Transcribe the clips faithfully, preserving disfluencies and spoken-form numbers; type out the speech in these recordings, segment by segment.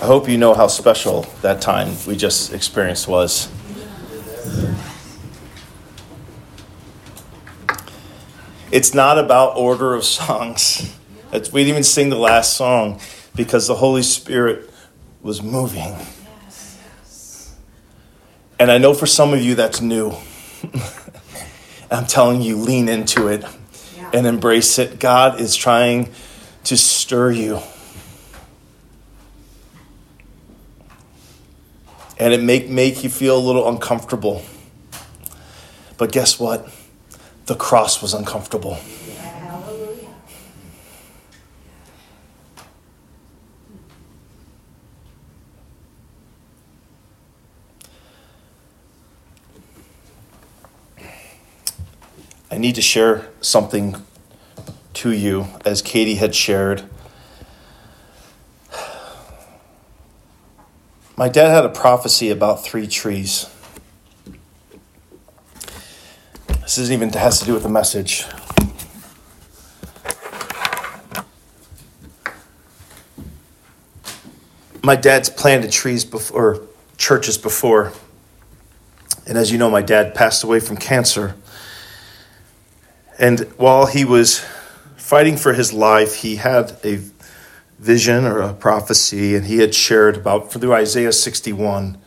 hope you know how special that time we just experienced was. It's not about order of songs. It's, we didn't even sing the last song because the Holy Spirit was moving. And I know for some of you that's new. I'm telling you, lean into it and embrace it. God is trying to stir you. And it may make you feel a little uncomfortable. But guess what? The cross was uncomfortable. Yeah, hallelujah. I need to share something to you, as Katie had shared. My dad had a prophecy about three trees. This isn't even has to do with the message. My dad's planted trees before, or churches before. And as you know, my dad passed away from cancer. And while he was fighting for his life, he had a vision or a prophecy, and he had shared about through Isaiah sixty-one.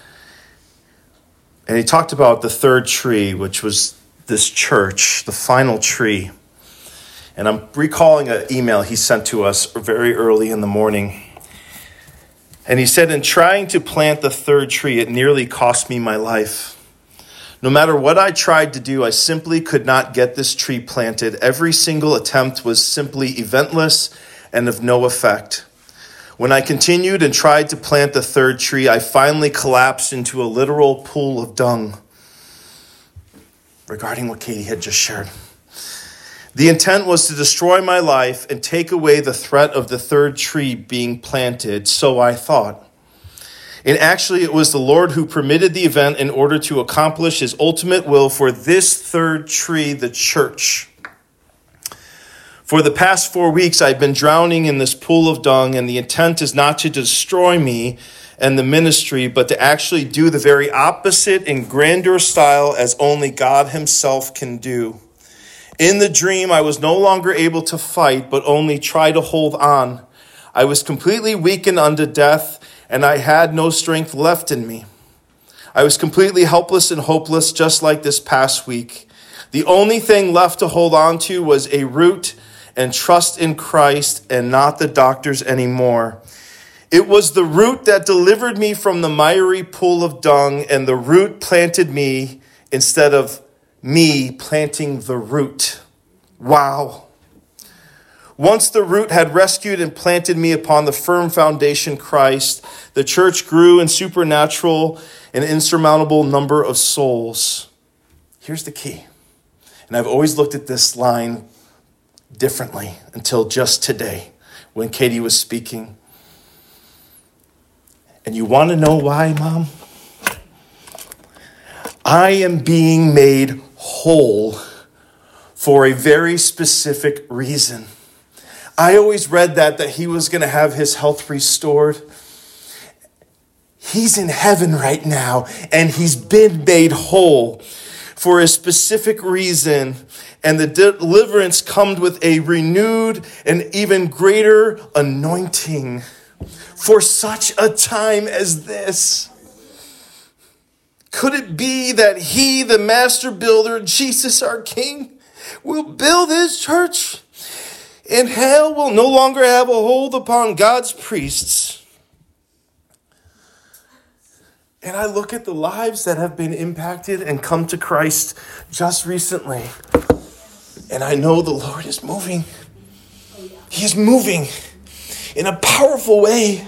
And he talked about the third tree, which was this church, the final tree. And I'm recalling an email he sent to us very early in the morning. And he said, in trying to plant the third tree, it nearly cost me my life. No matter what I tried to do, I simply could not get this tree planted. Every single attempt was simply eventless and of no effect. When I continued and tried to plant the third tree, I finally collapsed into a literal pool of dung. Regarding what Katie had just shared. The intent was to destroy my life and take away the threat of the third tree being planted, so I thought. And actually, it was the Lord who permitted the event in order to accomplish his ultimate will for this third tree, the church. For the past four weeks, I've been drowning in this pool of dung, and the intent is not to destroy me and the ministry, but to actually do the very opposite in grander style as only God himself can do. In the dream, I was no longer able to fight, but only try to hold on. I was completely weakened unto death, and I had no strength left in me. I was completely helpless and hopeless, just like this past week. The only thing left to hold on to was a root and trust in Christ and not the doctors anymore. It was the root that delivered me from the miry pool of dung, and the root planted me instead of me planting the root. Wow. Once the root had rescued and planted me upon the firm foundation Christ, the church grew in supernatural and insurmountable number of souls. Here's the key. And I've always looked at this line differently until just today when Katie was speaking. And you want to know why, Mom? I am being made whole for a very specific reason. I always read that, that he was going to have his health restored. He's in heaven right now, and he's been made whole for a specific reason. And the deliverance comes with a renewed and even greater anointing for such a time as this. Could it be that he, the master builder, Jesus our King, will build his church, and hell will no longer have a hold upon God's priests? And I look at the lives that have been impacted and come to Christ just recently, and I know the Lord is moving. He is moving in a powerful way.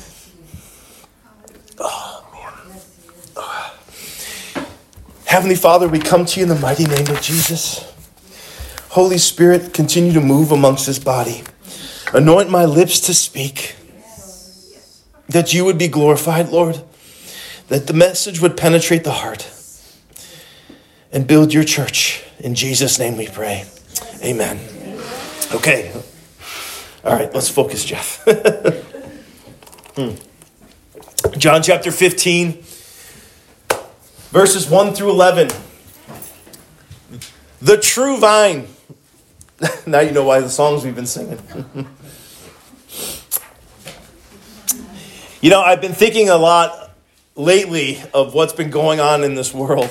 Oh, man. Oh. Heavenly Father, we come to you in the mighty name of Jesus. Holy Spirit, continue to move amongst this body. Anoint my lips to speak. That you would be glorified, Lord. That the message would penetrate the heart and build your church. In Jesus' name we pray. Amen. Okay. All right, let's focus, Jeff. hmm. John chapter fifteen, verses one through eleven. The true vine. Now you know why the songs we've been singing. You know, I've been thinking a lot lately of what's been going on in this world.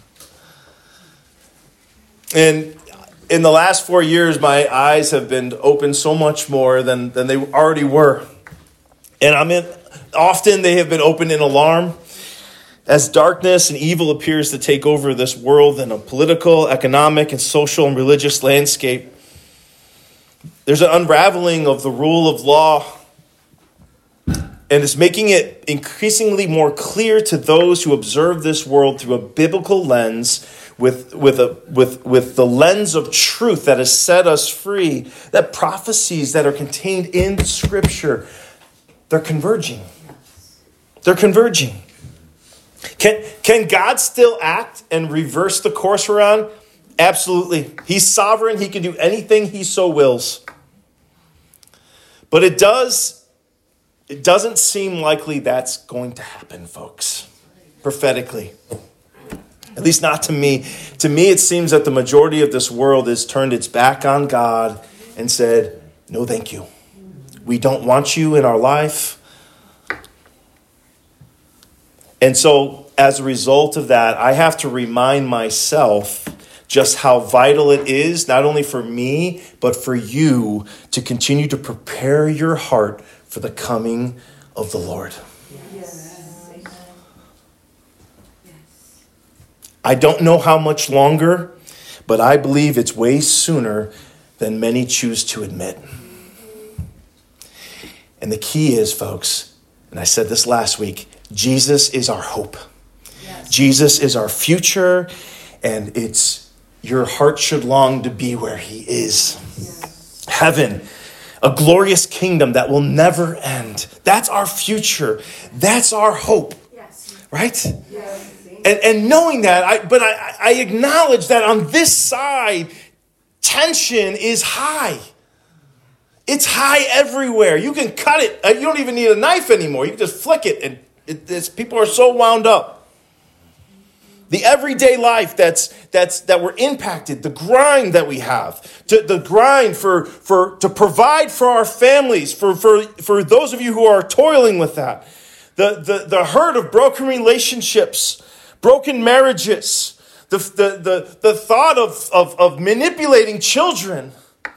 And in the last four years, my eyes have been opened so much more than, than they already were. And I'm in, often they have been opened in alarm as darkness and evil appears to take over this world in a political, economic, and social and religious landscape. There's an unraveling of the rule of law, and it's making it increasingly more clear to those who observe this world through a biblical lens, with, with, a, with, with the lens of truth that has set us free, that prophecies that are contained in Scripture, they're converging. They're converging. Can, can God still act and reverse the course we're on? Absolutely. He's sovereign. He can do anything he so wills. But it does, it doesn't seem likely that's going to happen, folks, prophetically. At least not to me. To me, it seems that the majority of this world has turned its back on God and said, no, thank you. We don't want you in our life. And so as a result of that, I have to remind myself just how vital it is, not only for me, but for you to continue to prepare your heart for the coming of the Lord. Yes. I don't know how much longer, but I believe it's way sooner than many choose to admit. And the key is, folks, and I said this last week, Jesus is our hope. Yes. Jesus is our future, and it's your heart should long to be where he is. Yes. Heaven, a glorious kingdom that will never end. That's our future. That's our hope. Yes. Right? Yes. And, and knowing that, I, but I, I acknowledge that on this side, tension is high. It's high everywhere. You can cut it. You don't even need a knife anymore. You can just flick it, and it, it's, people are so wound up. The everyday life that's that's that we're impacted, the grind that we have, to, the grind for for to provide for our families, for for for those of you who are toiling with that, the the the hurt of broken relationships, broken marriages, the the the, the thought of, of of manipulating children,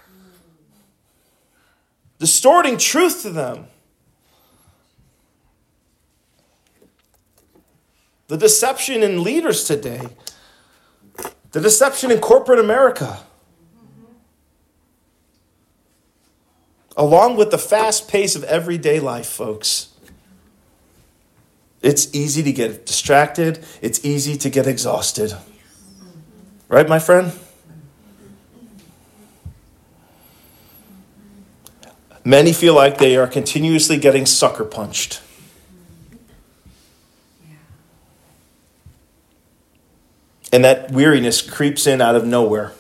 distorting truth to them. The deception in leaders today. The deception in corporate America. Along with the fast pace of everyday life, folks. It's easy to get distracted. It's easy to get exhausted. Right, my friend? Many feel like they are continuously getting sucker punched. And that weariness creeps in out of nowhere.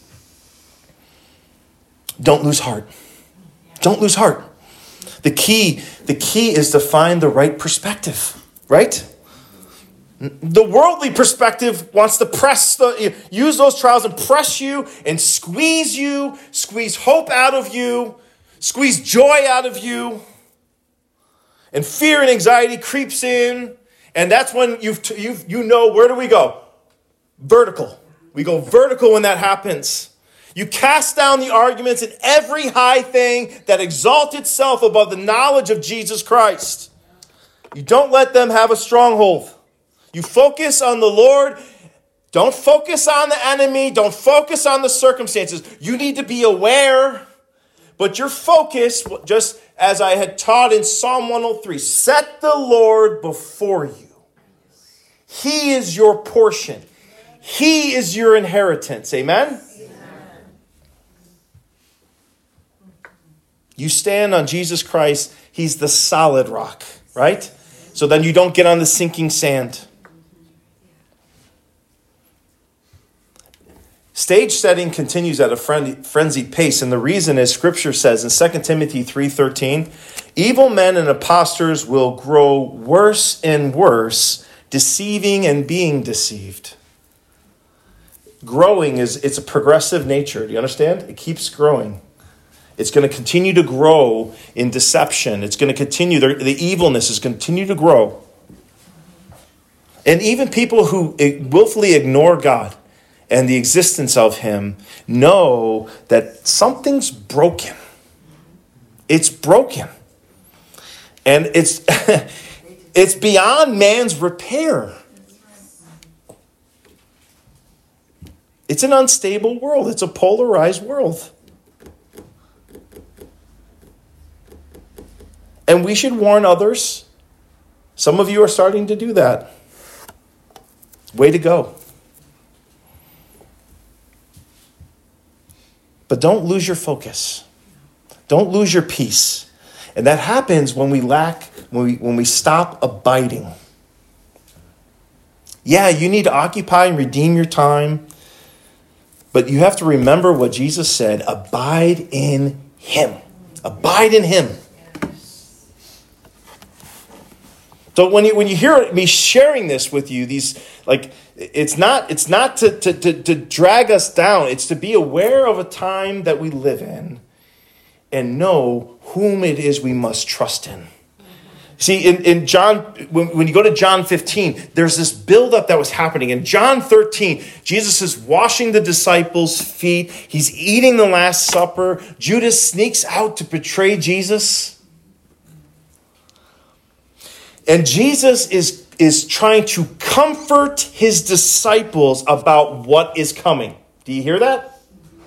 Don't lose heart. Don't lose heart. The key, the key is to find the right perspective, right? The worldly perspective wants to press the, use those trials and press you and squeeze you, squeeze hope out of you, squeeze joy out of you. And fear and anxiety creeps in. And that's when you've, you've, you know, where do we go? Vertical. We go vertical when that happens. You cast down the arguments and every high thing that exalts itself above the knowledge of Jesus Christ. You don't let them have a stronghold. You focus on the Lord. Don't focus on the enemy. Don't focus on the circumstances. You need to be aware, but your focus, just as I had taught in Psalm one oh three, set the Lord before you. He is your portion. He is your inheritance. Amen? Amen? You stand on Jesus Christ. He's the solid rock, right? So then you don't get on the sinking sand. Stage setting continues at a frenzied pace, and the reason is Scripture says in Second Timothy three thirteen, Evil men and impostors will grow worse and worse, deceiving and being deceived. Growing is, it's a progressive nature. Do you understand? It keeps growing. It's going to continue to grow in deception. It's going to continue, the, the evilness is going to continue to grow. And even people who willfully ignore God and the existence of him know that something's broken. It's broken. And it's it's beyond man's repair. It's an unstable world. It's a polarized world. And we should warn others. Some of you are starting to do that. Way to go. But don't lose your focus. Don't lose your peace. And that happens when we lack, when we, when we stop abiding. Yeah, you need to occupy and redeem your time. But you have to remember what Jesus said. Abide in him. Abide in him. So when you when you hear me sharing this with you, these like it's not it's not to, to, to, to drag us down. It's to be aware of a time that we live in and know whom it is we must trust in. See, in, in John, when, when you go to John fifteen, there's this buildup that was happening. In John thirteen, Jesus is washing the disciples' feet. He's eating the Last Supper. Judas sneaks out to betray Jesus. And Jesus is, is trying to comfort his disciples about what is coming. Do you hear that?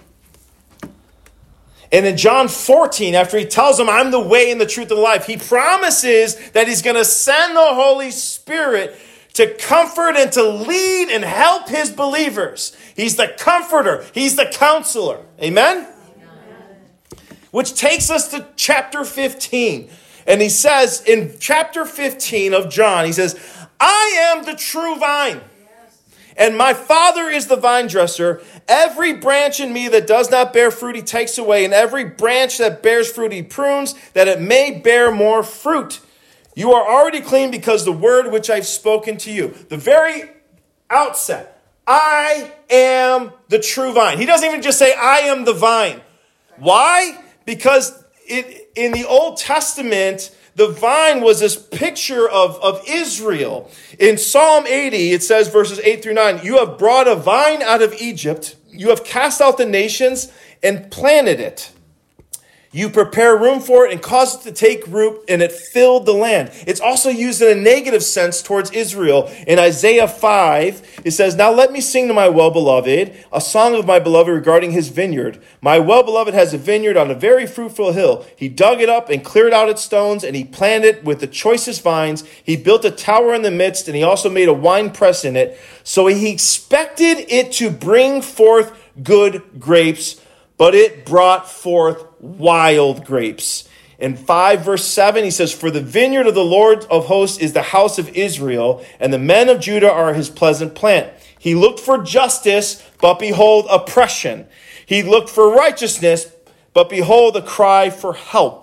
And in John fourteen, after he tells them, I'm the way and the truth and the life, he promises that he's going to send the Holy Spirit to comfort and to lead and help his believers. He's the comforter. He's the counselor. Amen? Amen. Which takes us to chapter fifteen. And he says in chapter fifteen of John, he says, I am the true vine, and my Father is the vine dresser. Every branch in me that does not bear fruit, he takes away. And every branch that bears fruit, he prunes, that it may bear more fruit. You are already clean because the word which I've spoken to you. The very outset, I am the true vine. He doesn't even just say, I am the vine. Why? Because it in the Old Testament, the vine was this picture of, of Israel. In Psalm eighty, it says, verses eight through nine, you have brought a vine out of Egypt. You have cast out the nations and planted it. You prepare room for it and caused it to take root, and it filled the land. It's also used in a negative sense towards Israel. In Isaiah five, it says, now let me sing to my well-beloved, a song of my beloved regarding his vineyard. My well-beloved has a vineyard on a very fruitful hill. He dug it up and cleared out its stones, and he planted it with the choicest vines. He built a tower in the midst, and he also made a wine press in it. So he expected it to bring forth good grapes, but it brought forth wild grapes. In five verse seven, he says, for the vineyard of the Lord of hosts is the house of Israel, and the men of Judah are his pleasant plant. He looked for justice, but behold, oppression. He looked for righteousness, but behold, a cry for help.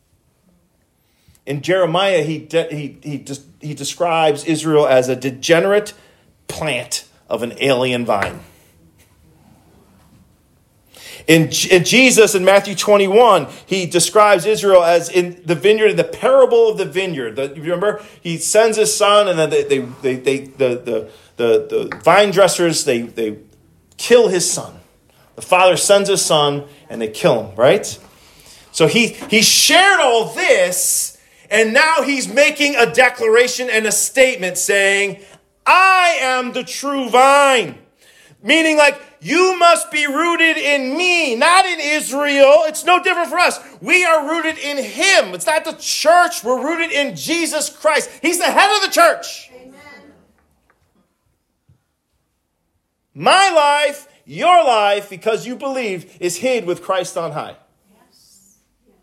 In Jeremiah, he, de- he, he, de- he describes Israel as a degenerate plant of an alien vine. In, in Jesus, in Matthew twenty-one, he describes Israel as in the vineyard, the parable of the vineyard. The, you remember, he sends his son, and then they, they, they, they the, the, the, the vine dressers, they, they kill his son. The father sends his son, and they kill him, right? So he, he shared all this, and now he's making a declaration and a statement saying, I am the true vine. Meaning like, you must be rooted in me, not in Israel. It's no different for us. We are rooted in him. It's not the church. We're rooted in Jesus Christ. He's the head of the church. Amen. My life, your life, because you believe, is hid with Christ on high. Yes. Yes.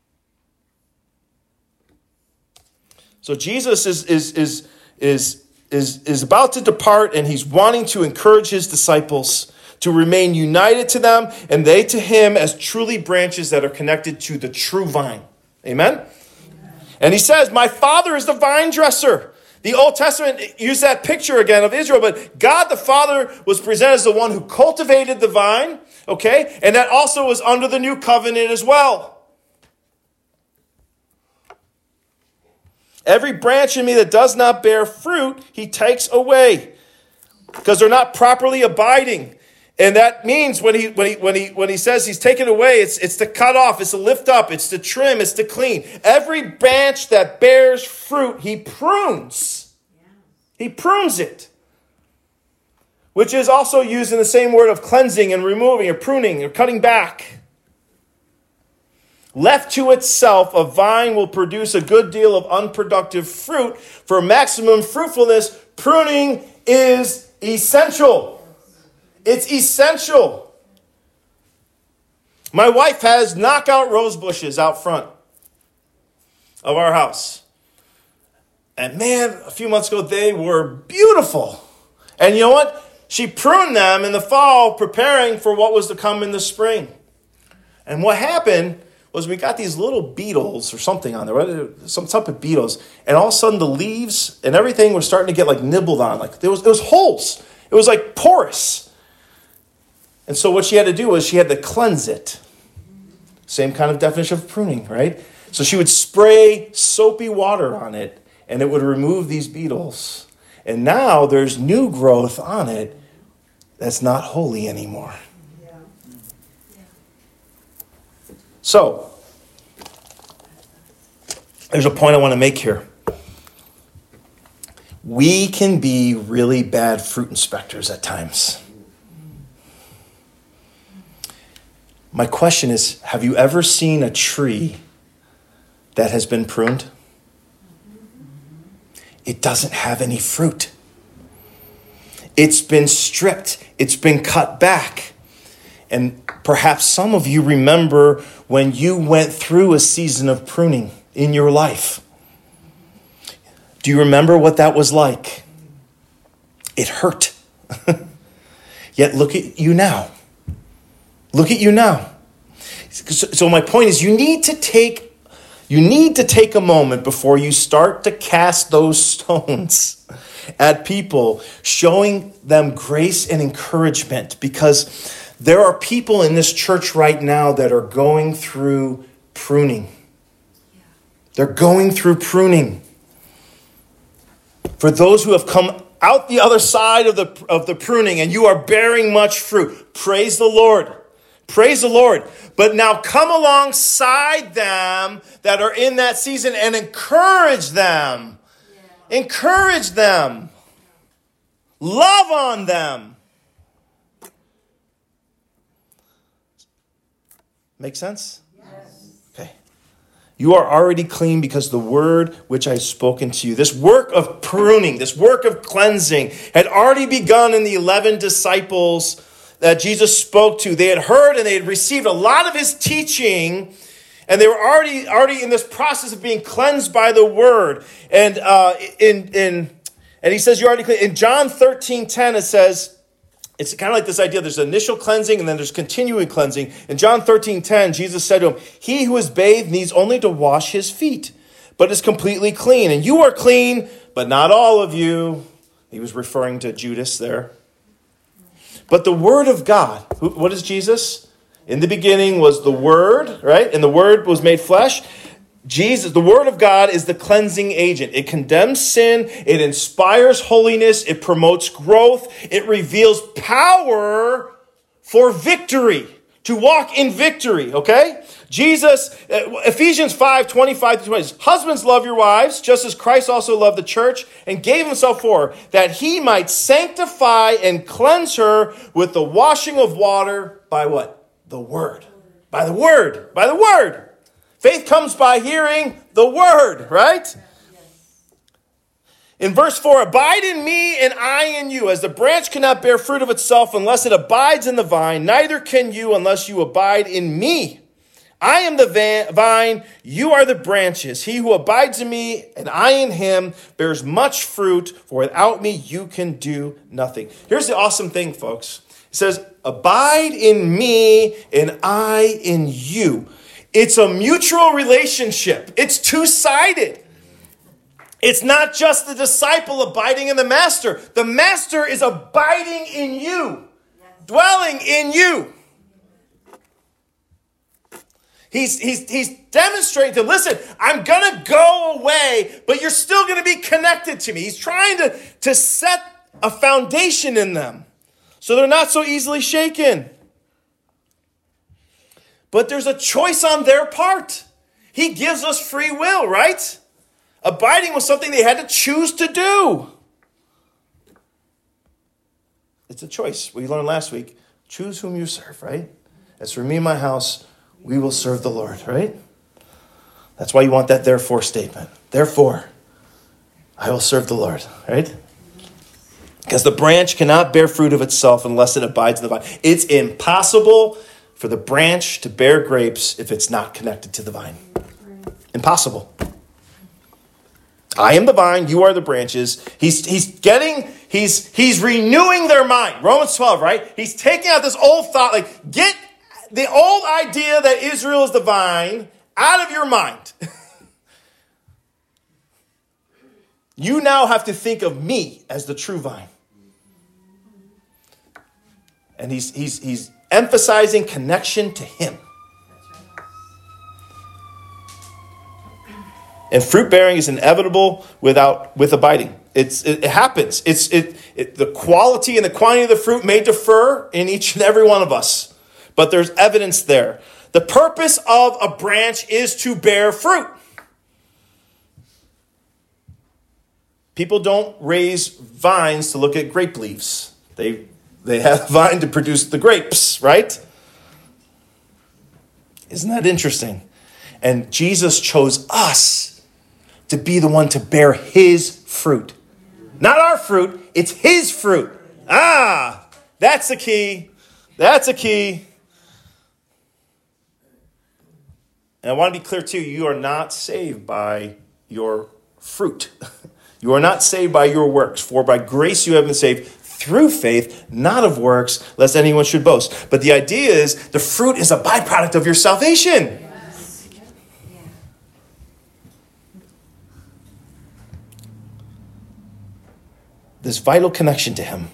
So Jesus is is is is is is about to depart, and he's wanting to encourage his disciples to remain united to them, and they to him as truly branches that are connected to the true vine. Amen? And he says, my Father is the vine dresser. The Old Testament used that picture again of Israel, but God the Father was presented as the one who cultivated the vine, okay? And that also was under the new covenant as well. Every branch in me that does not bear fruit, he takes away, because they're not properly abiding. And that means when he when he when he when he says he's taken away, it's it's to cut off, it's to lift up, it's to trim, it's to clean. Every branch that bears fruit, he prunes. He prunes it. Which is also used in the same word of cleansing and removing or pruning or cutting back. Left to itself, a vine will produce a good deal of unproductive fruit. For maximum fruitfulness, pruning is essential. It's essential. My wife has knockout rose bushes out front of our house. And man, a few months ago, they were beautiful. And you know what? She pruned them in the fall, preparing for what was to come in the spring. And what happened was we got these little beetles or something on there, right? Some type of beetles. And all of a sudden, the leaves and everything were starting to get like nibbled on. Like there was, there was holes. It was like porous. And so what she had to do was she had to cleanse it. Same kind of definition of pruning, right? So she would spray soapy water on it, and it would remove these beetles. And now there's new growth on it that's not holy anymore. Yeah. Yeah. So, there's a point I want to make here. We can be really bad fruit inspectors at times. My question is, have you ever seen a tree that has been pruned? It doesn't have any fruit. It's been stripped. It's been cut back. And perhaps some of you remember when you went through a season of pruning in your life. Do you remember what that was like? It hurt. Yet look at you now. Look at you now. So my point is, you need to take, you need to take a moment before you start to cast those stones at people, showing them grace and encouragement, because there are people in this church right now that are going through pruning. They're going through pruning. For those who have come out the other side of the of the pruning and you are bearing much fruit, praise the Lord. Praise the Lord. But now come alongside them that are in that season and encourage them. Yeah. Encourage them. Love on them. Make sense? Yes. Okay. You are already clean because the word which I have spoken to you, this work of pruning, this work of cleansing, had already begun in the eleven disciples that Jesus spoke to. They had heard and they had received a lot of his teaching, and they were already already in this process of being cleansed by the word. And uh, in in and he says, "You're already clean." In John thirteen ten, it says, it's kind of like this idea. There's initial cleansing and then there's continuing cleansing. In John thirteen ten, Jesus said to him, "He who is bathed needs only to wash his feet, but is completely clean. And you are clean, but not all of you." He was referring to Judas there. But the word of God, what is Jesus? In the beginning was the word, right? And the word was made flesh. Jesus, the word of God, is the cleansing agent. It condemns sin. It inspires holiness. It promotes growth. It reveals power for victory, to walk in victory, okay? Jesus, Ephesians five, twenty-five to twenty, husbands, love your wives, just as Christ also loved the church and gave himself for her, that he might sanctify and cleanse her with the washing of water by what? The word. By the word. By the word. Faith comes by hearing the word, right? In verse four, abide in me and I in you. As the branch cannot bear fruit of itself unless it abides in the vine, neither can you unless you abide in me. I am the vine, you are the branches. He who abides in me and I in him bears much fruit, for without me you can do nothing. Here's the awesome thing, folks. It says, abide in me and I in you. It's a mutual relationship. It's two-sided. It's not just the disciple abiding in the master. The master is abiding in you, dwelling in you. He's, he's, he's demonstrating to, listen, I'm going to go away, but you're still going to be connected to me. He's trying to, to set a foundation in them so they're not so easily shaken. But there's a choice on their part. He gives us free will, right? Abiding was something they had to choose to do. It's a choice. We learned last week, choose whom you serve, right? As for me and my house, we will serve the Lord, right? That's why you want that therefore statement. Therefore, I will serve the Lord, right? Because the branch cannot bear fruit of itself unless it abides in the vine. It's impossible for the branch to bear grapes if it's not connected to the vine. Impossible. I am the vine, you are the branches. He's he's getting, he's he's renewing their mind. Romans twelve, right? He's taking out this old thought, like, get the old idea that Israel is the vine out of your mind. You now have to think of me as the true vine. And he's he's he's emphasizing connection to him. And fruit bearing is inevitable without with abiding. It's it, it happens. It's it, it the quality and the quantity of the fruit may differ in each and every one of us, but there's evidence there. The purpose of a branch is to bear fruit. People don't raise vines to look at grape leaves. They they have a vine to produce the grapes, right? Isn't that interesting? And Jesus chose us to be the one to bear his fruit. Not our fruit, it's his fruit. Ah, that's the key. That's a key. And I want to be clear too, you are not saved by your fruit. You are not saved by your works, for by grace you have been saved through faith, not of works, lest anyone should boast. But the idea is the fruit is a byproduct of your salvation. This vital connection to him.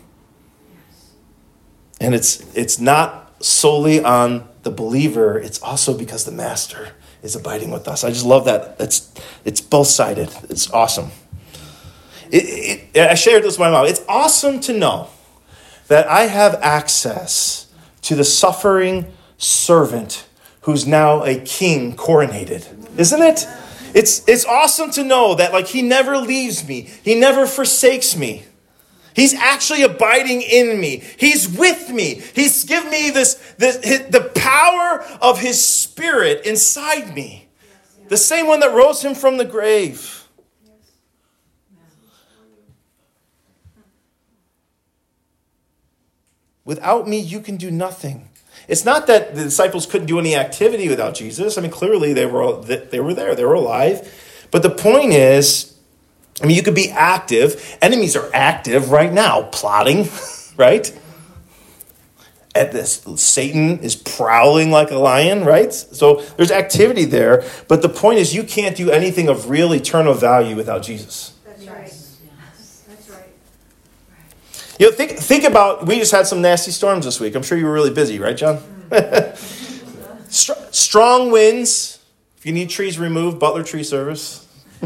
And it's it's not solely on the believer, it's also because the master is abiding with us. I just love that. It's it's both-sided. It's awesome. It, it, I shared this with my mom. It's awesome to know that I have access to the suffering servant who's now a king coronated. Isn't it? It's it's awesome to know that, like, he never leaves me. He never forsakes me. He's actually abiding in me. He's with me. He's given me this, this the power of his spirit inside me. The same one that rose him from the grave. Without me, you can do nothing. It's not that the disciples couldn't do any activity without Jesus. I mean, clearly they were they were there. They were alive. But the point is, I mean, you could be active. Enemies are active right now, plotting, right? At this, Satan is prowling like a lion, right? So there's activity there. But the point is, you can't do anything of real eternal value without Jesus. That's right. That's right. You know, think think about, we just had some nasty storms this week. I'm sure you were really busy, right, John? Strong winds. If you need trees removed, Butler Tree Service.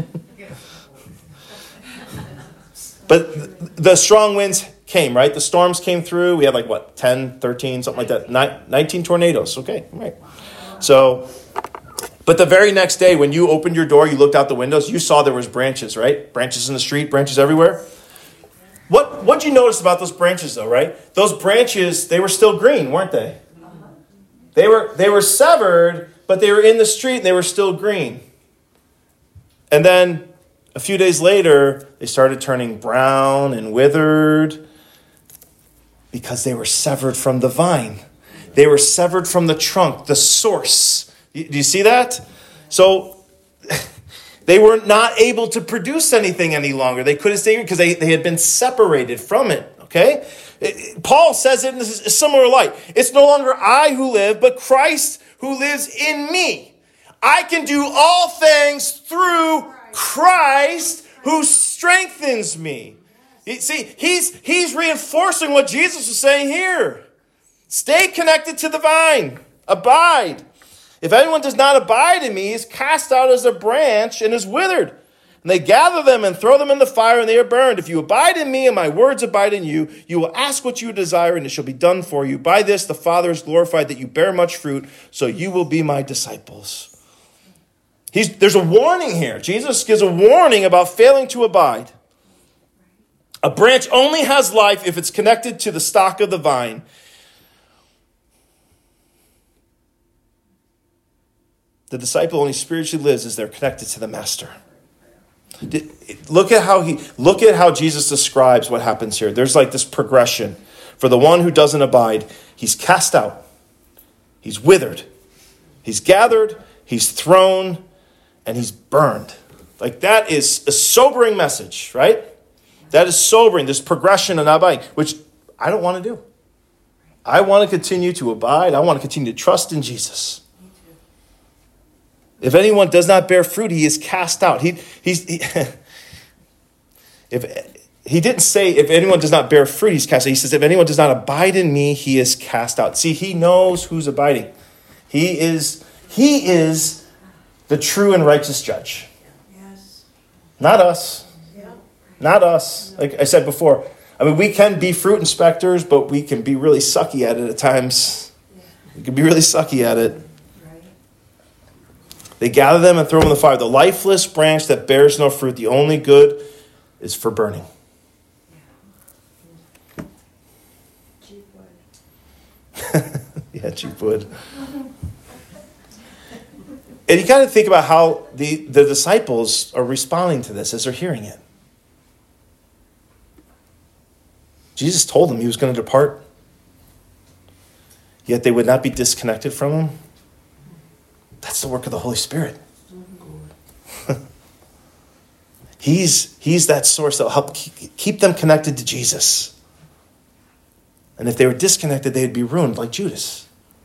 But the strong winds came, right? The storms came through. We had like, what, ten, thirteen, something like that. nineteen tornadoes. Okay, right. So, but the very next day when you opened your door, you looked out the windows, you saw there was branches, right? Branches in the street, branches everywhere. What what'd you notice about those branches though, right? Those branches, they were still green, weren't they? They were they were severed, but they were in the street and they were still green. And then a few days later, they started turning brown and withered because they were severed from the vine. They were severed from the trunk, the source. Do you see that? So they were not able to produce anything any longer. They couldn't stay because they, they had been separated from it. Okay? Paul says it in a similar light. It's no longer I who live, but Christ who lives in me. I can do all things through Christ who strengthens me. See, he's, he's reinforcing what Jesus was saying here. Stay connected to the vine. Abide. If anyone does not abide in me, he is cast out as a branch and is withered. And they gather them and throw them in the fire, and they are burned. If you abide in me and my words abide in you, you will ask what you desire, and it shall be done for you. By this the Father is glorified, that you bear much fruit, so you will be my disciples. He's, there's a warning here. Jesus gives a warning about failing to abide. A branch only has life if it's connected to the stock of the vine. The disciple only spiritually lives as they're connected to the master. Look at how he look at how Jesus describes what happens here. There's like this progression. For the one who doesn't abide, he's cast out. He's withered. He's gathered, he's thrown, and he's burned. Like that is a sobering message, right? That is sobering, this progression of not abiding, which I don't want to do. I want to continue to abide. I want to continue to trust in Jesus. If anyone does not bear fruit, he is cast out. He, he's, he, if he didn't say if anyone does not bear fruit, he's cast out. He says if anyone does not abide in me, he is cast out. See, he knows who's abiding. He is, he is the true and righteous judge. Yes. Not us. Yeah. Not us. Like I said before, I mean, we can be fruit inspectors, but we can be really sucky at it at times. Yeah. We can be really sucky at it. Right. They gather them and throw them in the fire. The lifeless branch that bears no fruit, the only good is for burning. Cheap wood. Yeah, cheap wood. And you got to think about how the, the disciples are responding to this as they're hearing it. Jesus told them he was going to depart, yet they would not be disconnected from him. That's the work of the Holy Spirit. he's, he's that source that will help keep, keep them connected to Jesus. And if they were disconnected, they'd be ruined like Judas.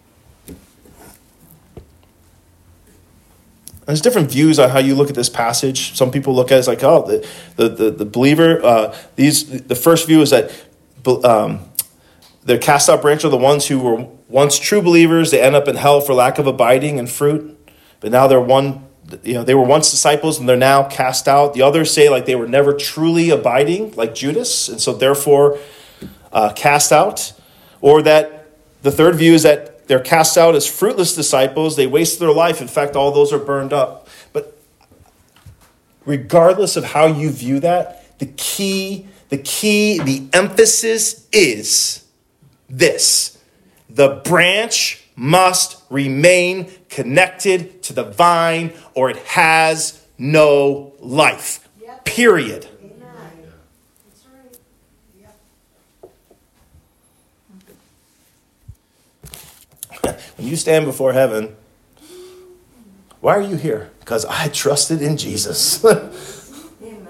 There's different views on how you look at this passage. Some people look at it as like, oh, the the the, the believer. Uh, these the first view is that um, the cast out branch are the ones who were once true believers. They end up in hell for lack of abiding and fruit, but now they're one. You know, they were once disciples and they're now cast out. The others say like they were never truly abiding, like Judas, and so therefore uh, cast out. Or that the third view is that they're cast out as fruitless disciples. They waste their life. In fact, all those are burned up. But regardless of how you view that, the key, the key, the emphasis is this. The branch must remain connected to the vine or it has no life. Yep. Period. Amen. That's right. Yep. When you stand before heaven, why are you here? Because I trusted in Jesus. Amen.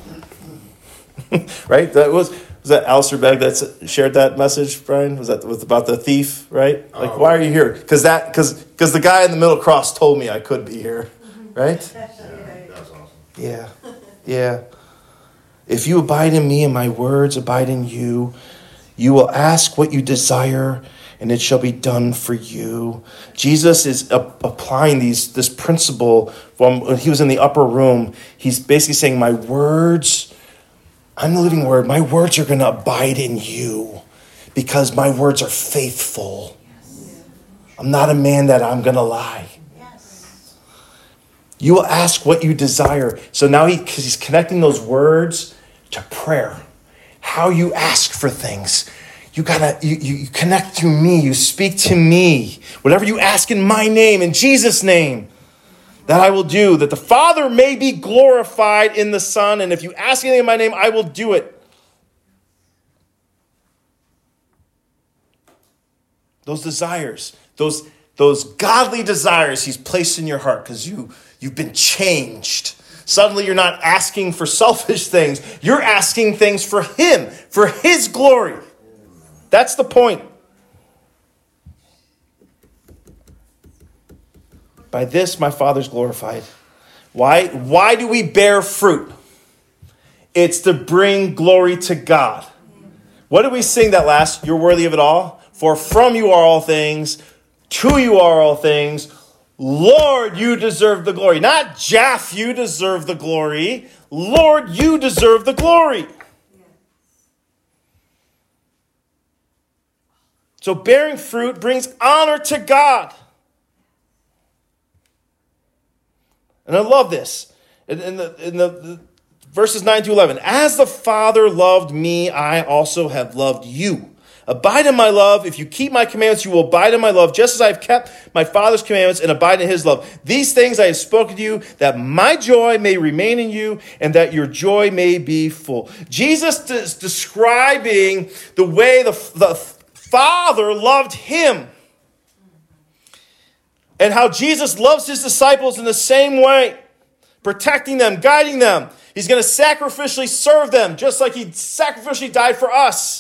Right? That was was that Alistair Begg that shared that message, Brian? Was that was about the thief, right? Like, Oh. why are you here? Because that because because the guy in the middle cross told me I could be here, right? Yeah, that's awesome. Yeah, yeah. If you abide in me and my words abide in you, you will ask what you desire, and it shall be done for you. Jesus is a- applying these this principle from when he was in the upper room. He's basically saying, my words, I'm the living word. My words are going to abide in you because my words are faithful. I'm not a man that I'm going to lie. Yes. You will ask what you desire. So now he, because he's connecting those words to prayer. How you ask for things. You gotta, you, you, you connect to me. You speak to me. Whatever you ask in my name, in Jesus' name, that I will do, that the Father may be glorified in the Son. And if you ask anything in my name, I will do it. Those desires, those, those godly desires he's placed in your heart because you, you've been changed. Suddenly you're not asking for selfish things. You're asking things for him, for his glory. That's the point. By this my Father's glorified. Why? Why do we bear fruit? It's to bring glory to God. What did we sing that last? You're worthy of it all. For from you are all things. To you are all things. Lord, you deserve the glory. Not Jeff, you deserve the glory. Lord, you deserve the glory. So bearing fruit brings honor to God. And I love this. In, in, the, in the, the verses nine to eleven. As the Father loved me, I also have loved you. Abide in my love. If you keep my commandments, you will abide in my love, just as I have kept my Father's commandments and abide in his love. These things I have spoken to you, that my joy may remain in you, and that your joy may be full. Jesus is describing the way the, the Father loved him, and how Jesus loves his disciples in the same way, protecting them, guiding them. He's going to sacrificially serve them, just like he sacrificially died for us.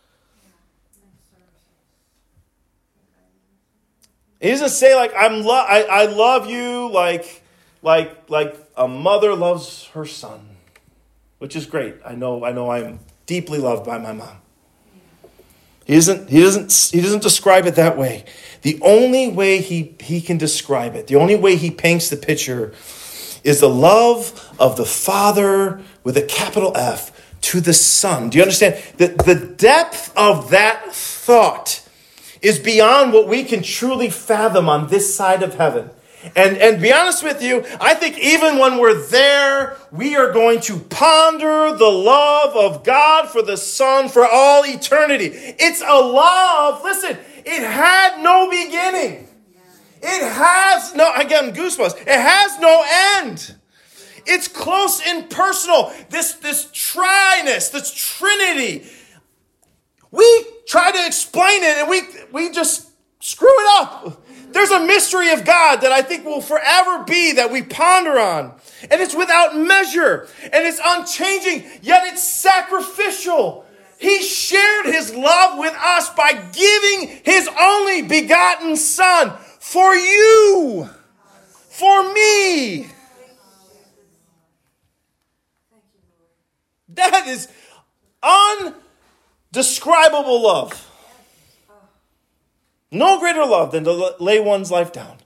He doesn't say like I'm lo- I, I love you like like like a mother loves her son, which is great. I know I know I'm deeply loved by my mom. He doesn't he doesn't he doesn't describe it that way. The only way he, he can describe it, the only way he paints the picture is the love of the Father with a capital F to the Son. Do you understand? The, the depth of that thought is beyond what we can truly fathom on this side of heaven. And, and be honest with you, I think even when we're there, we are going to ponder the love of God for the Son for all eternity. It's a love, listen, it had no beginning. It has no, again, goosebumps. It has no end. It's close and personal. This, this triness, this Trinity. We try to explain it and we, we just screw it up. There's a mystery of God that I think will forever be that we ponder on. And it's without measure. And it's unchanging, yet it's sacrificial. He shared his love with us by giving his only begotten Son for you, for me. That is undescribable love. No greater love than to lay one's life down.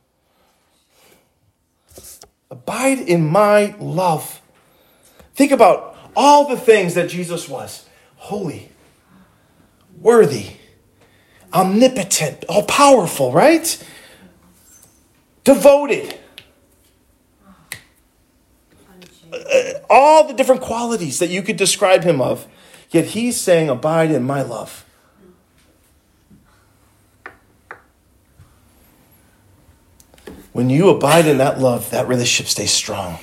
Abide in my love. Think about all the things that Jesus was. Holy, worthy, omnipotent, all-powerful, right? Devoted. Uh, all the different qualities that you could describe him of. Yet he's saying, abide in my love. When you abide in that love, that relationship stays strong.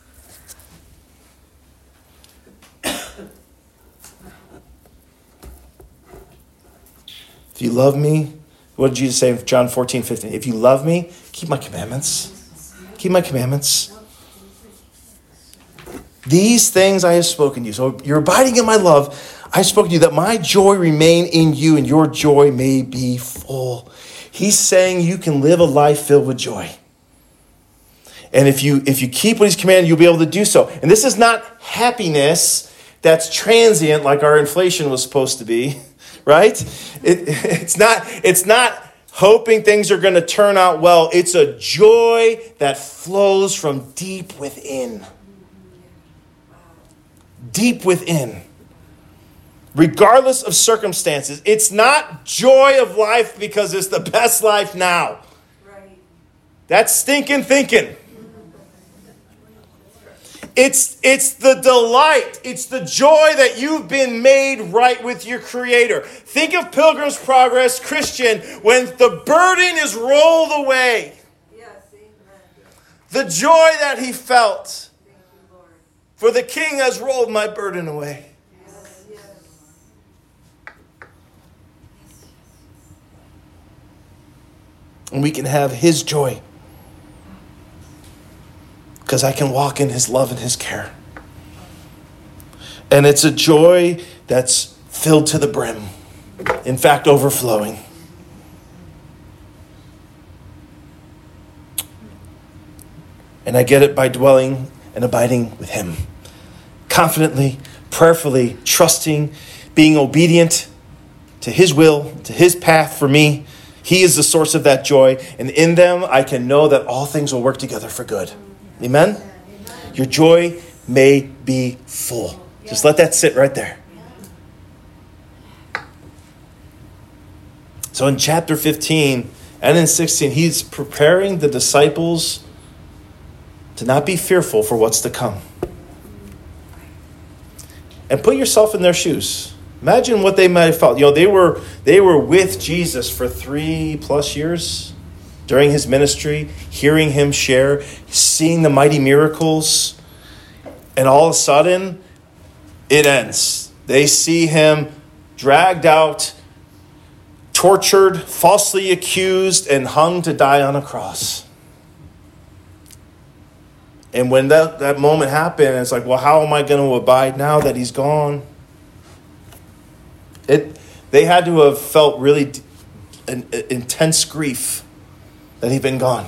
If you love me, what did Jesus say in John fourteen fifteen? If you love me, keep my commandments. Keep my commandments. These things I have spoken to you. So you're abiding in my love. I have spoken to you that my joy remain in you and your joy may be full. He's saying you can live a life filled with joy. And if you if you keep what he's commanded, you'll be able to do so. And this is not happiness that's transient like our inflation was supposed to be, right? It, it's not it's not hoping things are going to turn out well. It's a joy that flows from deep within. Deep within. Regardless of circumstances. It's not joy of life because it's the best life now. Right. That's stinking thinking. It's, it's the delight. It's the joy that you've been made right with your Creator. Think of Pilgrim's Progress, Christian, when the burden is rolled away. Yes, amen. The joy that he felt. Thank you, Lord. For the King has rolled my burden away. Yes, yes. And we can have his joy. Because I can walk in his love and his care. And it's a joy that's filled to the brim. In fact, overflowing. And I get it by dwelling and abiding with him. Confidently, prayerfully, trusting, being obedient to his will, to his path for me. He is the source of that joy. And in them, I can know that all things will work together for good. Amen? Your joy may be full. Just let that sit right there. So in chapter fifteen and in sixteen, he's preparing the disciples to not be fearful for what's to come. And put yourself in their shoes. Imagine what they might have felt. You know, they were they were with Jesus for three plus years during his ministry, hearing him share, seeing the mighty miracles, and all of a sudden, it ends. They see him dragged out, tortured, falsely accused, and hung to die on a cross. And when that, that moment happened, it's like, well, how am I going to abide now that he's gone? It, they had to have felt really d- an, an intense grief that he'd been gone.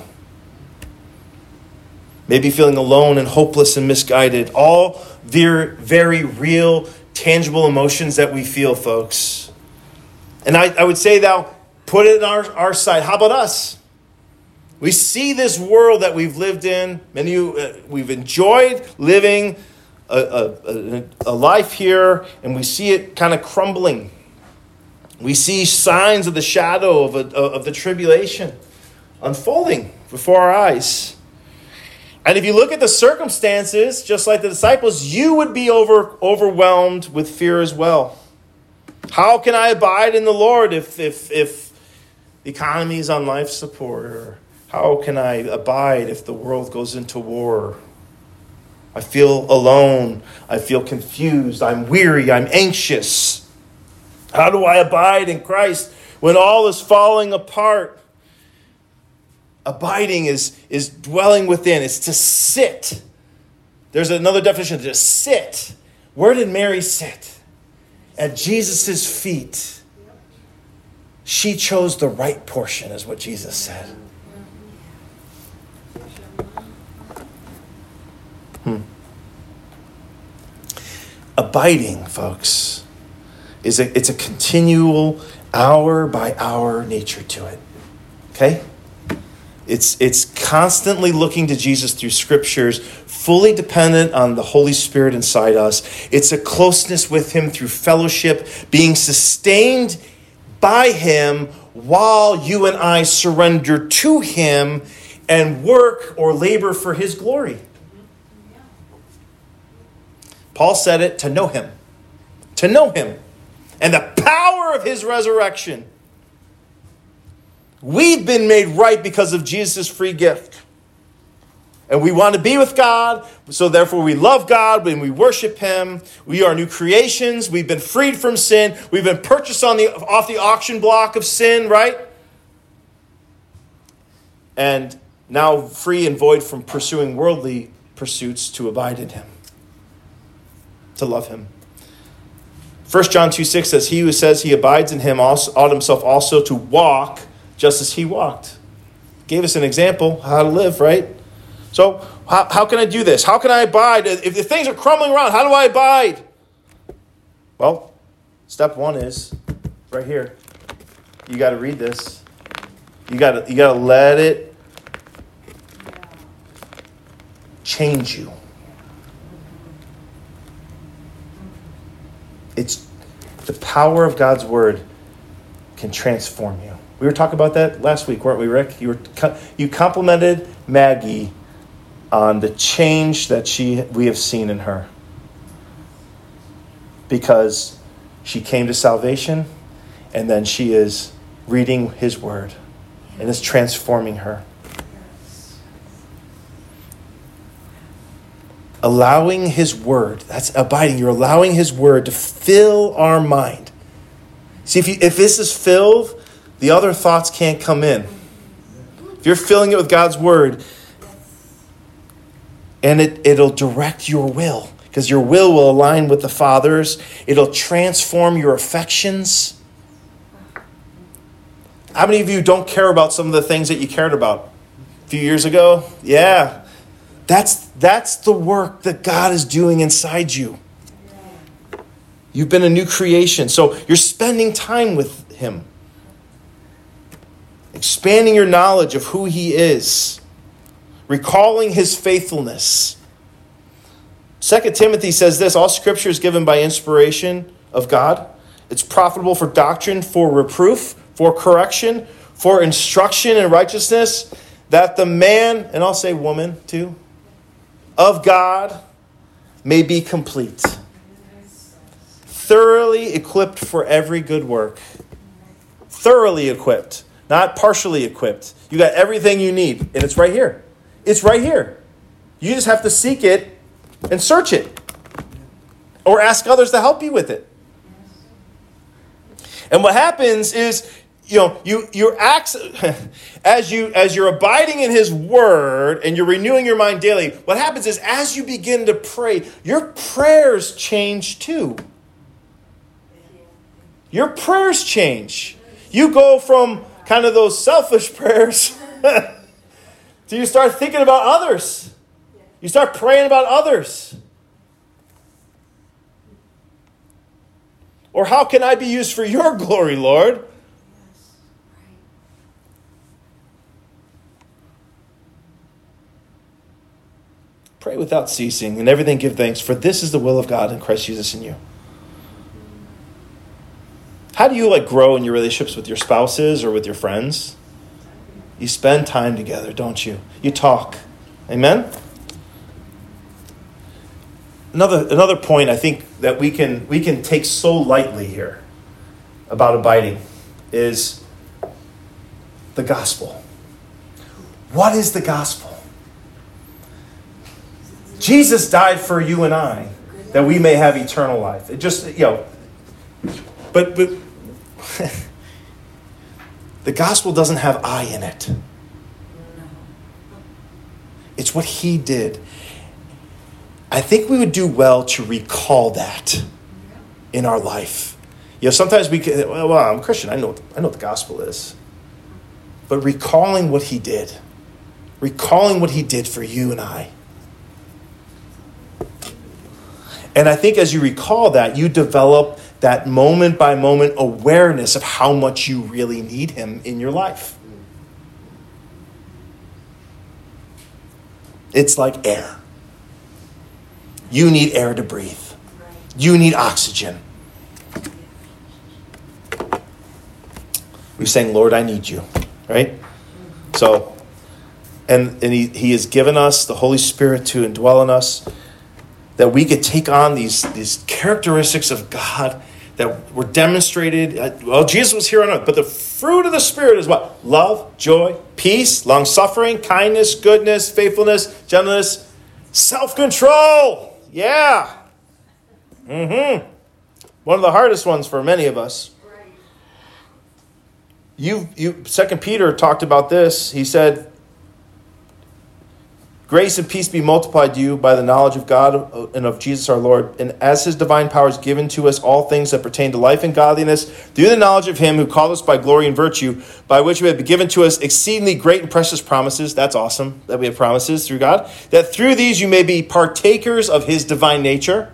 Maybe feeling alone and hopeless and misguided. All very, very real, tangible emotions that we feel, folks. And I, I would say now, put it on our, our side. How about us? We see this world that we've lived in. Many of you, uh, we've enjoyed living a, a, a, a life here, and we see it kind of crumbling. We see signs of the shadow of, a, of the tribulation unfolding before our eyes. And if you look at the circumstances, just like the disciples, you would be over, overwhelmed with fear as well. How can I abide in the Lord if, if, if the economy is on life support? Or how can I abide if the world goes into war? I feel alone. I feel confused. I'm weary. I'm anxious. How do I abide in Christ when all is falling apart? Abiding is, is dwelling within. It's to sit. There's another definition, to sit. Where did Mary sit? At Jesus' feet. She chose the right portion, is what Jesus said. Hmm. Abiding, folks, is a, it's a continual hour by hour nature to it. Okay? It's, it's constantly looking to Jesus through scriptures, fully dependent on the Holy Spirit inside us. It's a closeness with him through fellowship, being sustained by him while you and I surrender to him and work or labor for his glory. Paul said it, to know him. To know him. And the power of his resurrection. We've been made right because of Jesus' free gift. And we want to be with God, so therefore we love God when we worship him. We are new creations. We've been freed from sin. We've been purchased on the off the auction block of sin, right? And now free and void from pursuing worldly pursuits to abide in him. To love him. First John two six says, he who says he abides in him also, ought himself also to walk just as he walked. Gave us an example how to live, right? So how, how can I do this? How can I abide? If the things are crumbling around, how do I abide? Well, step one is right here. You got to read this. You got to you got to let it change you. It's the power of God's word can transform you. We were talking about that last week, weren't we, Rick? You were you complimented Maggie on the change that she we have seen in her. Because she came to salvation and then she is reading his word and it's transforming her. Allowing his word, that's abiding. You're allowing his word to fill our mind. See, if you, if this is filled, the other thoughts can't come in. If you're filling it with God's word, and it, it'll direct your will, because your will will align with the Father's. It'll transform your affections. How many of you don't care about some of the things that you cared about a few years ago? Yeah. That's, that's the work that God is doing inside you. You've been a new creation. So you're spending time with him. Expanding your knowledge of who he is. Recalling his faithfulness. Second Timothy says this, all scripture is given by inspiration of God. It's profitable for doctrine, for reproof, for correction, for instruction in righteousness, that the man, and I'll say woman too, of God may be complete, thoroughly equipped for every good work. Thoroughly equipped, not partially equipped. You got everything you need, and it's right here. It's right here. You just have to seek it and search it, or ask others to help you with it. And what happens is, you know, you you're as you as you're abiding in his word and you're renewing your mind daily. What happens is, as you begin to pray, your prayers change too. Your prayers change. You go from kind of those selfish prayers to you start thinking about others. You start praying about others. Or how can I be used for your glory, Lord? Pray without ceasing, and everything give thanks, for this is the will of God in Christ Jesus in you. How do you like grow in your relationships with your spouses or with your friends? You spend time together, don't you? You talk. Amen? Another another point I think that we can we can take so lightly here about abiding is the gospel. What is the gospel? Jesus died for you and I that we may have eternal life. It just, you know, but but the gospel doesn't have I in it. It's what he did. I think we would do well to recall that in our life. You know, sometimes we can, well, well I'm a Christian. I know, I know what the gospel is. But recalling what he did. Recalling what he did for you and I. And I think as you recall that, you develop that moment by moment awareness of how much you really need him in your life. It's like air. You need air to breathe. You need oxygen. We sang, Lord, I need you. Right? So, and, and he, he has given us the Holy Spirit to indwell in us, that we could take on these, these characteristics of God that were demonstrated. Well, Jesus was here on earth, but the fruit of the Spirit is what? Love, joy, peace, long-suffering, kindness, goodness, faithfulness, gentleness, self-control. Yeah. Mm-hmm. One of the hardest ones for many of us. You, you, Second Peter talked about this. He said, grace and peace be multiplied to you by the knowledge of God and of Jesus our Lord. And as his divine power is given to us all things that pertain to life and godliness, through the knowledge of him who called us by glory and virtue, by which we have been given to us exceedingly great and precious promises. That's awesome that we have promises through God. That through these you may be partakers of his divine nature.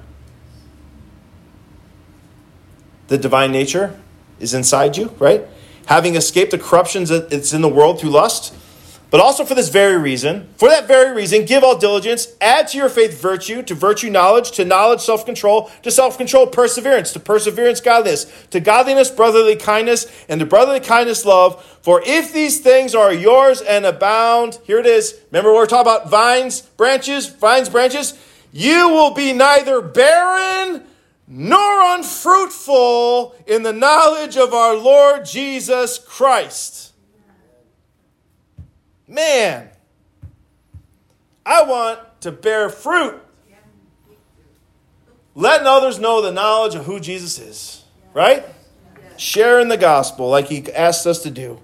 The divine nature is inside you, right? Having escaped the corruptions that's in the world through lust. But also for this very reason, for that very reason, give all diligence, add to your faith virtue, to virtue knowledge, to knowledge self-control, to self-control perseverance, to perseverance godliness, to godliness brotherly kindness, and to brotherly kindness love. For if these things are yours and abound, here it is. Remember we're talking about vines, branches, vines, branches. You will be neither barren nor unfruitful in the knowledge of our Lord Jesus Christ. Man, I want to bear fruit. Letting others know the knowledge of who Jesus is. Right? Sharing the gospel like he asked us to do.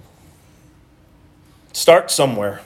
Start somewhere.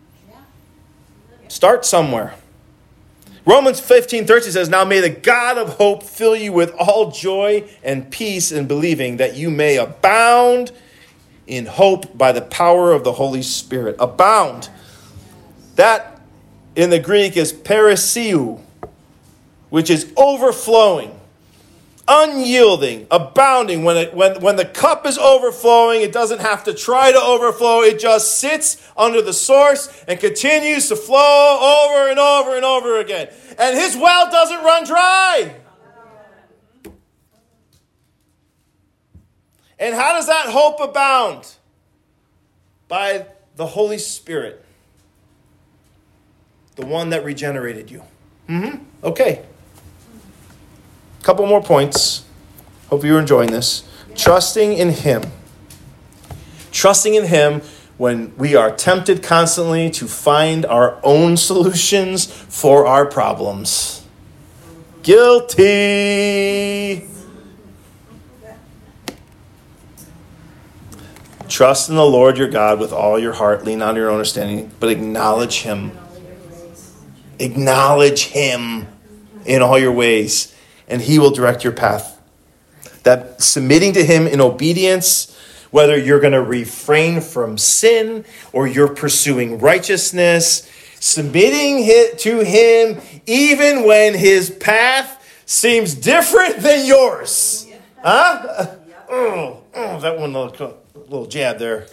Start somewhere. Romans fifteen thirteen says, now may the God of hope fill you with all joy and peace in believing, that you may abound in hope by the power of the Holy Spirit. Abound. That in the Greek is perisiu, which is overflowing, unyielding, abounding. When it when when the cup is overflowing, it doesn't have to try to overflow. It just sits under the source and continues to flow over and over and over again. And his well doesn't run dry. And how does that hope abound? By the Holy Spirit, the one that regenerated you. Mm-hmm. Okay. Couple more points. Hope you're enjoying this. Trusting in him. Trusting in him when we are tempted constantly to find our own solutions for our problems. Guilty. Trust in the Lord your God with all your heart. Lean on your own understanding, but acknowledge him. Acknowledge him in all your ways, and he will direct your path. That submitting to him in obedience, whether you're going to refrain from sin or you're pursuing righteousness, submitting to him even when his path seems different than yours. Huh? Oh, oh, that one little, little jab there.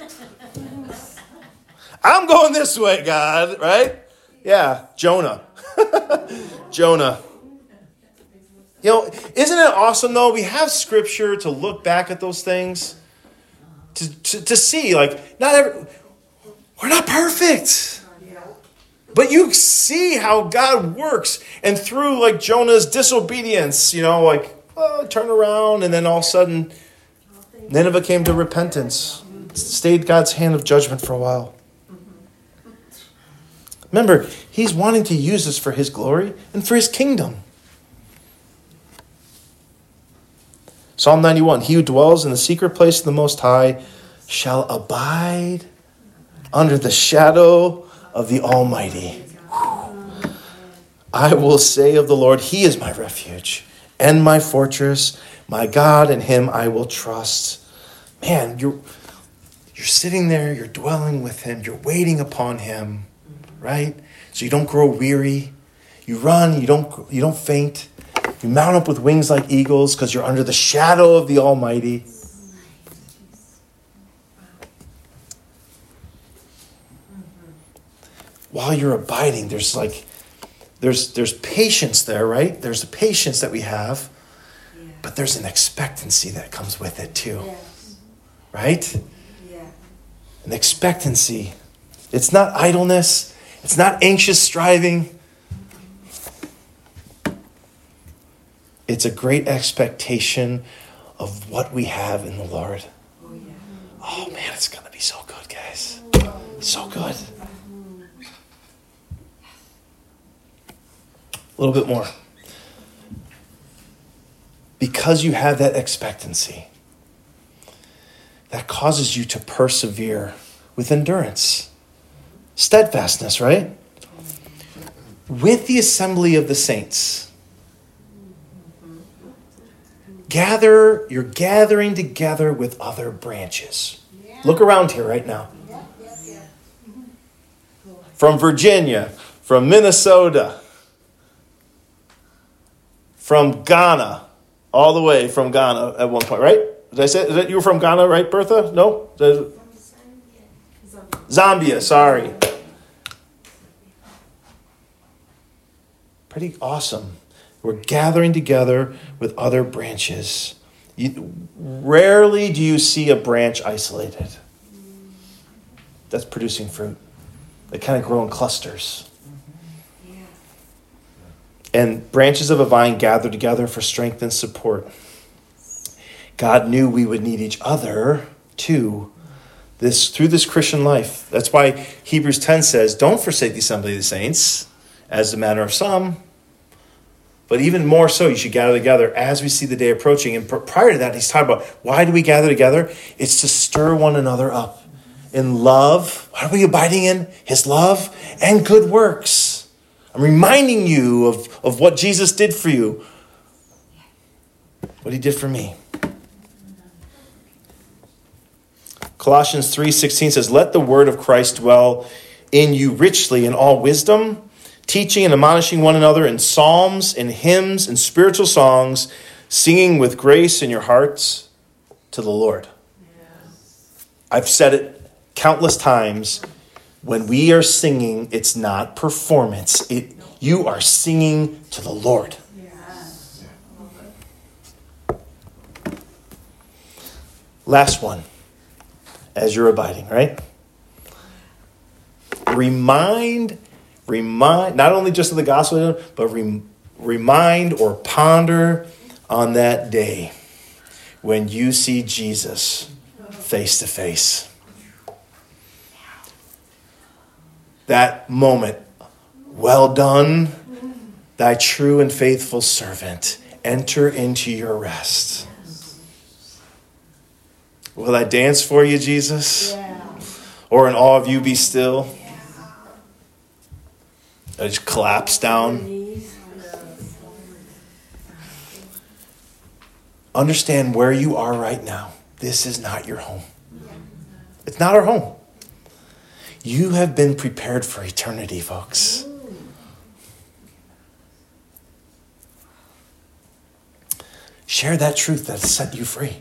I'm going this way, God, right? Yeah, Jonah. Jonah. You know, isn't it awesome, though? We have scripture to look back at those things, to, to, to see, like, not every, we're not perfect. But you see how God works. And through, like, Jonah's disobedience, you know, like, oh, turn around, and then all of a sudden, Nineveh came to repentance. Stayed God's hand of judgment for a while. Remember, he's wanting to use this for his glory and for his kingdom. Psalm ninety-one, he who dwells in the secret place of the Most High shall abide under the shadow of the Almighty. Whew. I will say of the Lord, he is my refuge and my fortress, my God, in him I will trust. Man, you're, you're sitting there, you're dwelling with him, you're waiting upon him, right? So you don't grow weary. You run, you don't, you don't faint. You mount up with wings like eagles because you're under the shadow of the Almighty. While you're abiding, there's like, there's there's patience there, right? There's a patience that we have, but there's an expectancy that comes with it too, right? Yeah. An expectancy. It's not idleness. It's not anxious striving. It's a great expectation of what we have in the Lord. Oh, yeah. Oh man, it's going to be so good, guys. So good. A little bit more. Because you have that expectancy, that causes you to persevere with endurance. Steadfastness, right? With the assembly of the saints. Gather, you're gathering together with other branches. Look around here right now. From Virginia, from Minnesota, from Ghana, all the way from Ghana at one point, right? Did I say is that you were from Ghana, right, Bertha? No? Zambia, sorry. Pretty awesome. We're gathering together with other branches. You, rarely do you see a branch isolated that's producing fruit. They kind of grow in clusters. Yeah. And branches of a vine gather together for strength and support. God knew we would need each other too. This through this Christian life. That's why Hebrews ten says, don't forsake the assembly of the saints, as the manner of some. But even more so, you should gather together as we see the day approaching. And prior to that, he's talking about, why do we gather together? It's to stir one another up in love. What are we abiding in? His love and good works. I'm reminding you of, of what Jesus did for you. What he did for me. Colossians three sixteen says, let the word of Christ dwell in you richly in all wisdom, teaching and admonishing one another in psalms and hymns and spiritual songs, singing with grace in your hearts to the Lord. Yes. I've said it countless times. When we are singing, it's not performance. It, you are singing to the Lord. Yes. Last one, as you're abiding, right? Remind, remind, not only just of the gospel, but re, remind or ponder on that day when you see Jesus face to face. That moment, well done, thy true and faithful servant. Enter into your rest. Will I dance for you, Jesus? Yeah. Or in awe of you be still? Yeah. I just collapse down. Understand where you are right now. This is not your home. It's not our home. You have been prepared for eternity, folks. Share that truth that set you free.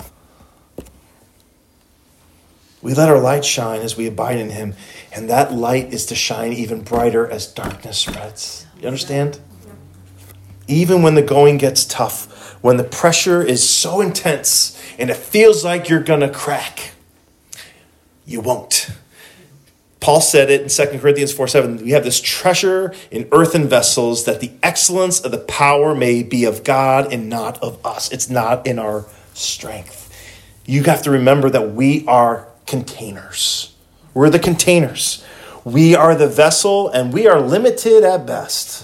We let our light shine as we abide in him, and that light is to shine even brighter as darkness spreads. You understand? Even when the going gets tough, when the pressure is so intense and it feels like you're going to crack, you won't. Paul said it in Second Corinthians four seven, we have this treasure in earthen vessels that the excellence of the power may be of God and not of us. It's not in our strength. You have to remember that we are containers. We're the containers. We are the vessel and we are limited at best.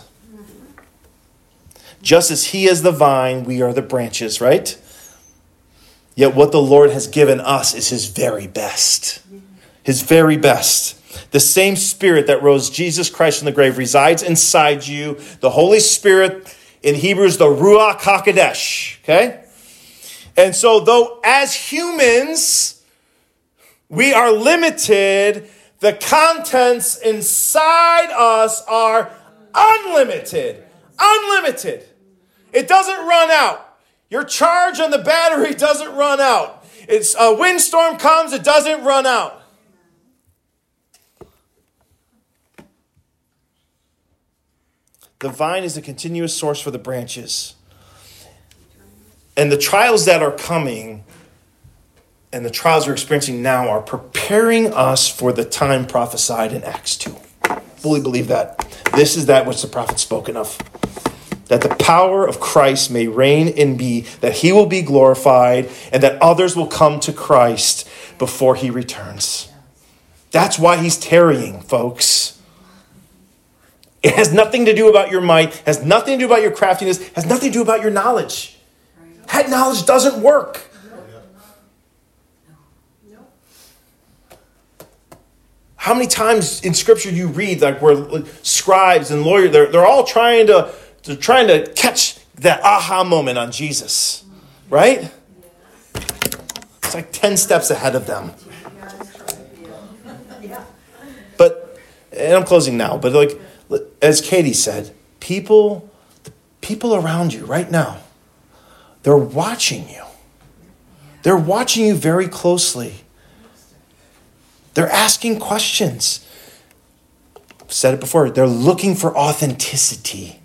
Just as he is the vine, we are the branches, right? Yet what the Lord has given us is his very best. His very best. The same Spirit that rose Jesus Christ from the grave resides inside you. The Holy Spirit, in Hebrews, the Ruach HaKodesh. Okay? And so though as humans, we are limited, the contents inside us are unlimited. Unlimited. It doesn't run out. Your charge on the battery doesn't run out. It's a windstorm comes, it doesn't run out. The vine is a continuous source for the branches. And the trials that are coming and the trials we're experiencing now are preparing us for the time prophesied in Acts two. Fully believe that. This is that which the prophet spoken of. That the power of Christ may reign in me, that he will be glorified, and that others will come to Christ before he returns. That's why he's tarrying, folks. It has nothing to do about your might, has nothing to do about your craftiness, has nothing to do about your knowledge. That knowledge doesn't work. How many times in Scripture you read like where scribes and lawyers, they're, they're all trying to, they're trying to catch that aha moment on Jesus, right? It's like ten steps ahead of them. But, and I'm closing now, but like, as Katie said, people, the people around you right now, they're watching you. They're watching you very closely. They're asking questions. I've said it before. They're looking for authenticity.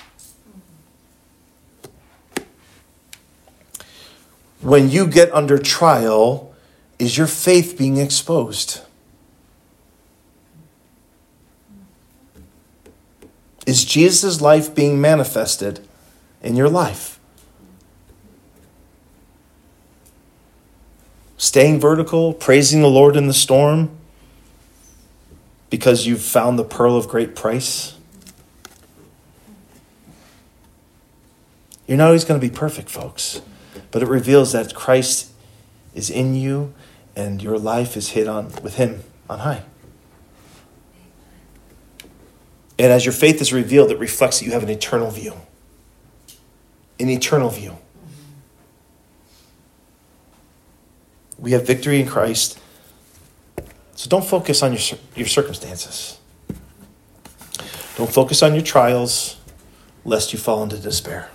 When you get under trial, is your faith being exposed? Is Jesus' life being manifested in your life? Staying vertical, praising the Lord in the storm because you've found the pearl of great price? You're not always going to be perfect, folks, but it reveals that Christ is in you and your life is hid on with him on high. And as your faith is revealed, it reflects that you have an eternal view. An eternal view. We have victory in Christ. So don't focus on your, your circumstances. Don't focus on your trials, lest you fall into despair.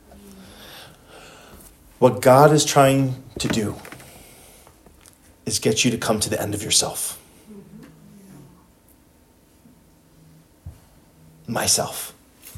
What God is trying to do is get you to come to the end of yourself. Myself.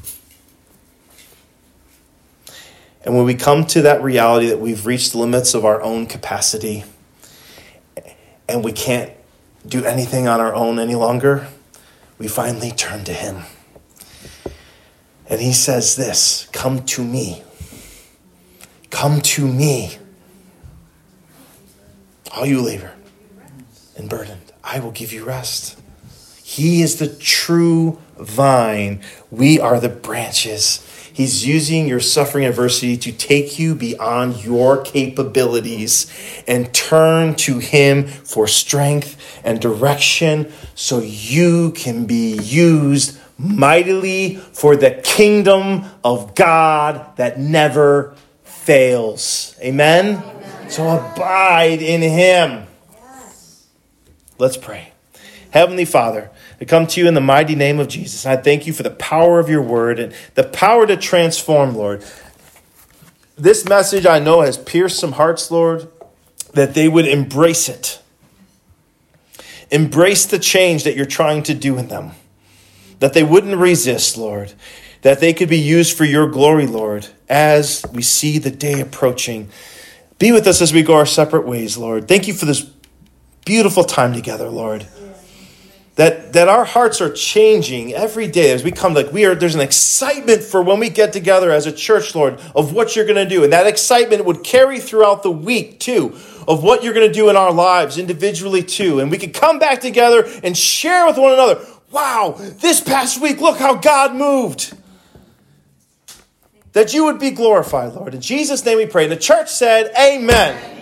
And when we come to that reality that we've reached the limits of our own capacity and we can't do anything on our own any longer, we finally turn to him. And he says this, come to me. Come to me. All you labor and burdened, I will give you rest. He is the true vine. We are the branches. He's using your suffering adversity to take you beyond your capabilities and turn to him for strength and direction so you can be used mightily for the kingdom of God that never fails. Amen? Amen. So abide in him. Yes. Let's pray. Heavenly Father, I come to you in the mighty name of Jesus. And I thank you for the power of your word and the power to transform, Lord. This message I know has pierced some hearts, Lord, that they would embrace it. Embrace the change that you're trying to do in them. That they wouldn't resist, Lord. That they could be used for your glory, Lord, as we see the day approaching. Be with us as we go our separate ways, Lord. Thank you for this beautiful time together, Lord. That that our hearts are changing every day as we come. Like we are, there's an excitement for when we get together as a church, Lord, of what you're going to do. And that excitement would carry throughout the week, too, of what you're going to do in our lives individually, too. And we could come back together and share with one another. Wow, this past week, look how God moved. That you would be glorified, Lord. In Jesus' name we pray. And the church said, amen.